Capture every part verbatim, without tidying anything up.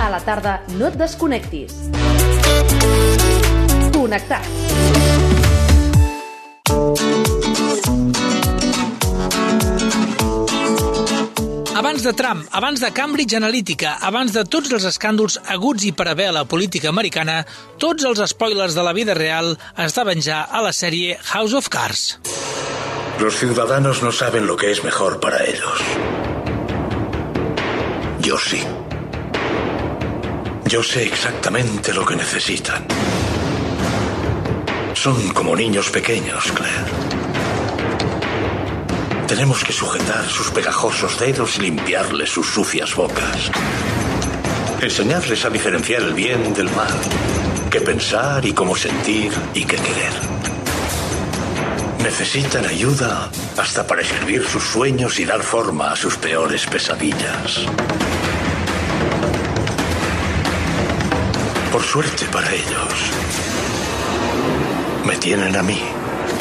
A la tarda no et desconnectis. Connectats. Abans de Trump, abans de Cambridge Analytica, abans de tots els escàndols aguts i per haver a la política americana, tots els spoilers de la vida real estaven ja a la sèrie House of Cards. Los ciudadanos no saben lo que es mejor para ellos. Yo sí. Yo sé exactamente lo que necesitan. Son como niños pequeños, Claire. Tenemos que sujetar sus pegajosos dedos y limpiarles sus sucias bocas. Enseñarles a diferenciar el bien del mal, qué pensar y cómo sentir y qué querer. Necesitan ayuda hasta para escribir sus sueños y dar forma a sus peores pesadillas. Por suerte para ellos, me tienen a mí.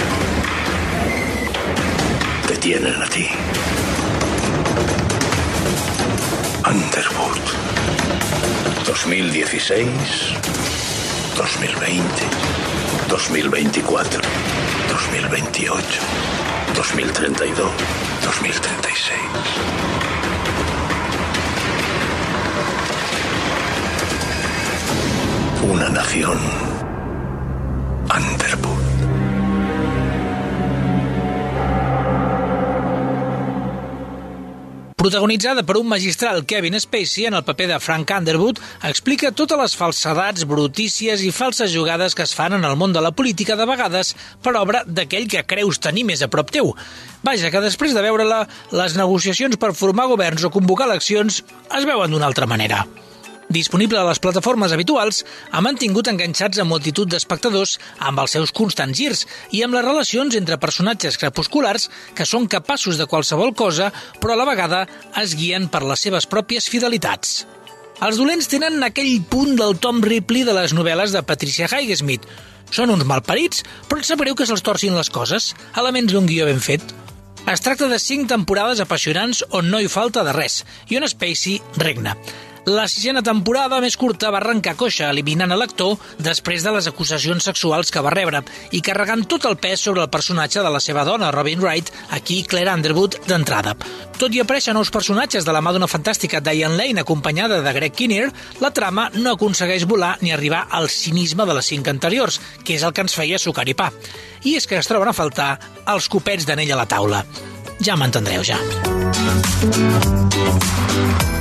Te tienen a ti. Underwood. dos mil dieciséis, dos mil veinte, dos mil veinticuatro, dos mil veintiocho, dos mil treinta y dos, dos mil treinta y seis. Una nación. Underwood. Protagonitzada per un magistral Kevin Spacey en el paper de Frank Underwood, explica totes les falsedats, brutícies i falses jugades que es fan en el món de la política de vegades per obra d'aquell que creus tenir més a prop teu. Vaja, que després de veure-la, les negociacions per formar governs o convocar eleccions es veuen d'una altra manera. Disponible a les plataformes habituals, ha mantingut enganxats a multitud d'espectadors amb els seus constants girs i amb les relacions entre personatges crepusculars que són capaços de qualsevol cosa, però a la vegada es guien per les seves pròpies fidelitats. Els dolents tenen aquell punt del Tom Ripley de les novel·les de Patricia Highsmith. Són uns malparits, però et sap greu que se'ls torcin les coses, elements d'un guió ben fet. Es tracta de cinc temporades apassionants on no hi falta de res i on Spacey regna. La sisena temporada, més curta, va arrencar coixa, eliminant a l'actor després de les acusacions sexuals que va rebre i carregant tot el pes sobre el personatge de la seva dona, Robin Wright, aquí Claire Underwood, d'entrada. Tot i aparèixer nous personatges de la mà d'una fantàstica Diane Lane acompanyada de Greg Kinnear, la trama no aconsegueix volar ni arribar al cinisme de les cinc anteriors, que és el que ens feia sucar i pa. I és que es troben a faltar els copets d'anell a la taula. Ja m'entendreu, ja.